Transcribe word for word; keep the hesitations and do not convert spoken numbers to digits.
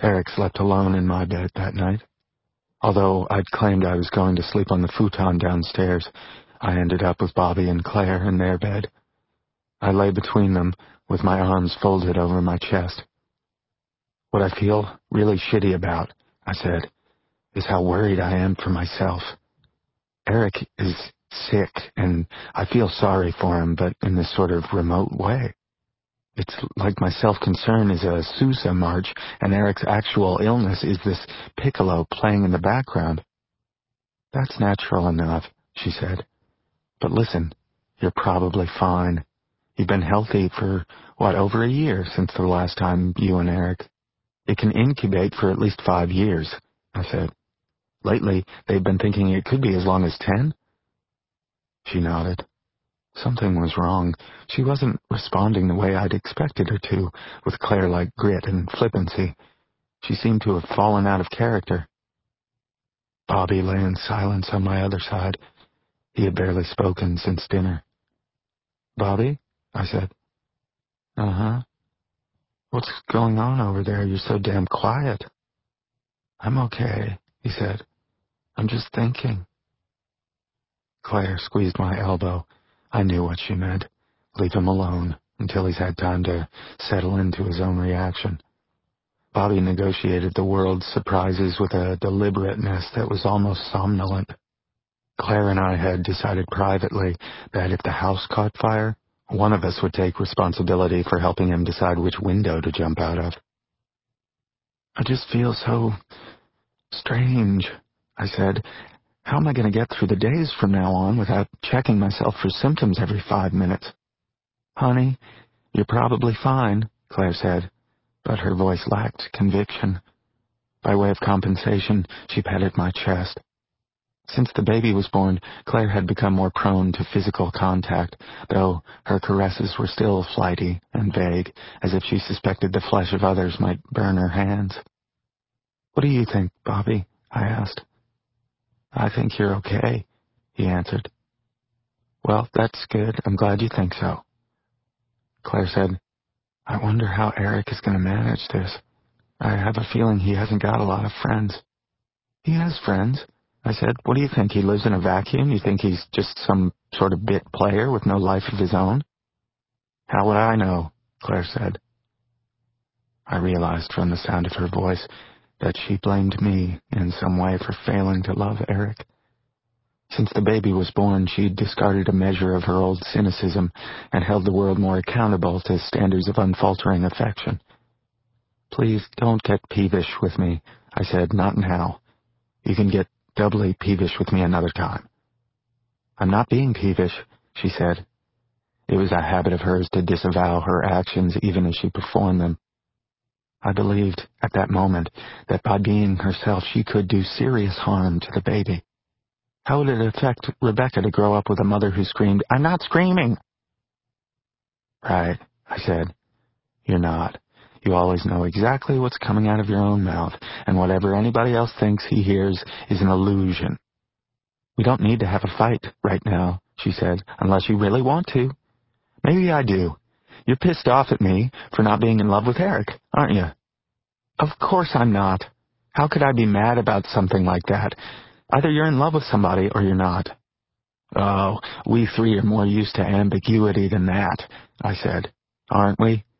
Eric slept alone in my bed that night. Although I'd claimed I was going to sleep on the futon downstairs, I ended up with Bobby and Claire in their bed. I lay between them, with my arms folded over my chest. "What I feel really shitty about," I said, "is how worried I am for myself. Eric is sick, and I feel sorry for him, but in this sort of remote way. It's like my self-concern is a Sousa march, and Eric's actual illness is this piccolo playing in the background." "That's natural enough," she said. "But listen, you're probably fine. You've been healthy for, what, over a year since the last time you and Eric. It can incubate for at least five years, I said. "Lately, they've been thinking it could be as long as ten?" She nodded. Something was wrong. She wasn't responding the way I'd expected her to, with Claire-like grit and flippancy. She seemed to have fallen out of character. Bobby lay in silence on my other side. He had barely spoken since dinner. "Bobby?" I said. "Uh-huh. What's going on over there? You're so damn quiet." "I'm okay," he said. "I'm just thinking." Claire squeezed my elbow. I knew what she meant. Leave him alone until he's had time to settle into his own reaction. Bobby negotiated the world's surprises with a deliberateness that was almost somnolent. Claire and I had decided privately that if the house caught fire, one of us would take responsibility for helping him decide which window to jump out of. "I just feel so strange," I said. "How am I going to get through the days from now on without checking myself for symptoms every five minutes?" "Honey, you're probably fine," Claire said, but her voice lacked conviction. By way of compensation, she patted my chest. Since the baby was born, Claire had become more prone to physical contact, though her caresses were still flighty and vague, as if she suspected the flesh of others might burn her hands. "What do you think, Bobby?" I asked. "I think you're okay," he answered. "Well, that's good. I'm glad you think so." Claire said, "I wonder how Eric is going to manage this. I have a feeling he hasn't got a lot of friends." "He has friends," I said. "What do you think? He lives in a vacuum? You think he's just some sort of bit player with no life of his own?" "How would I know?" Claire said. I realized from the sound of her voice that she blamed me in some way for failing to love Eric. Since the baby was born, she'd discarded a measure of her old cynicism and held the world more accountable to standards of unfaltering affection. "Please don't get peevish with me," I said. "Not now. You can get doubly peevish with me another time." "I'm not being peevish," she said. It was a habit of hers to disavow her actions even as she performed them. I believed, at that moment, that by being herself she could do serious harm to the baby. How would it affect Rebecca to grow up with a mother who screamed, "I'm not screaming!" "Right," I said. "You're not. You always know exactly what's coming out of your own mouth, and whatever anybody else thinks he hears is an illusion." "We don't need to have a fight right now," she said, "unless you really want to." "Maybe I do. You're pissed off at me for not being in love with Eric, aren't you?" "Of course I'm not. How could I be mad about something like that? Either you're in love with somebody or you're not." "Oh, we three are more used to ambiguity than that," I said. "Aren't we?"